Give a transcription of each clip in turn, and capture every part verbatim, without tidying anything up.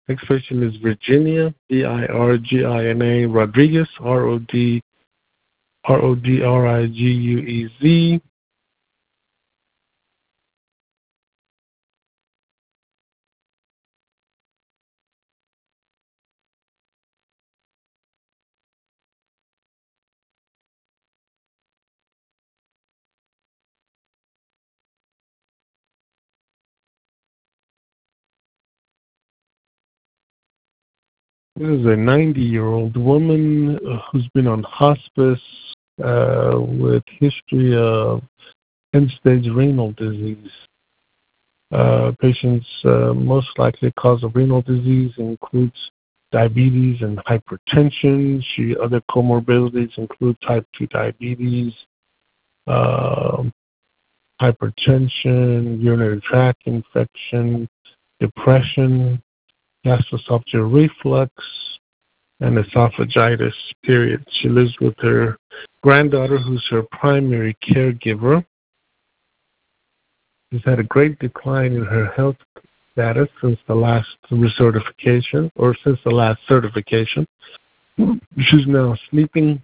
Next patient is Virginia, V I R G I N A, Rodriguez, R O D R O D R I G U E Z. This is a ninety-year-old woman who's been on hospice uh, with history of end-stage renal disease. Uh, patient's uh, most likely cause of renal disease includes diabetes and hypertension. She other comorbidities include type two diabetes, uh, hypertension, urinary tract infection, depression, gastroesophageal reflux, and esophagitis, period. She lives with her granddaughter, who's her primary caregiver. She's had a great decline in her health status since the last recertification, or since the last certification. She's now sleeping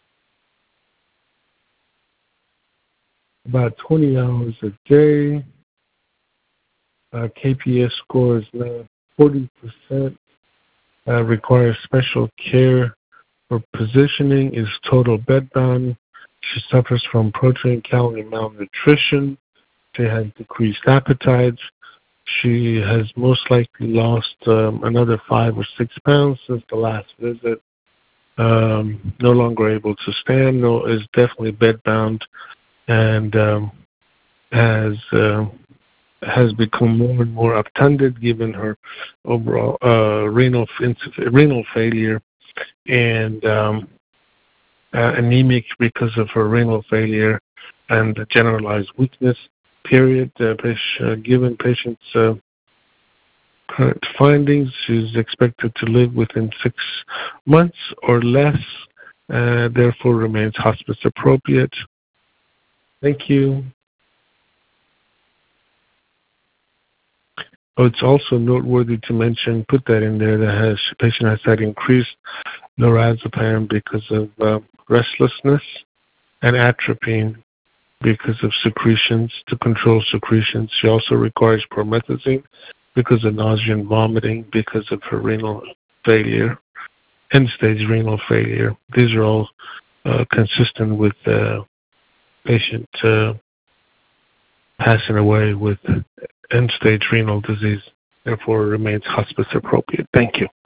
about twenty hours a day. Uh, K P S score is now forty percent. Uh, requires special care for positioning, is total bedbound. She suffers from protein calorie malnutrition. She has decreased appetite. She has most likely lost um, another five or six pounds since the last visit. Um, no longer able to stand, no, is definitely bedbound, and um, has uh, has become more and more obtunded given her overall uh, renal renal failure and um, uh, anemic because of her renal failure and generalized weakness. Period. Uh, uh, given patient's uh, current findings, she's expected to live within six months or less, uh, therefore remains hospice appropriate. Thank you. Oh, it's also noteworthy to mention, put that in there, that has patient has had increased lorazepam because of uh, restlessness and atropine because of secretions, to control secretions. She also requires promethazine because of nausea and vomiting because of her renal failure, end-stage renal failure. These are all uh, consistent with the uh, patient uh, passing away with end-stage renal disease, therefore remains hospice appropriate. Thank you.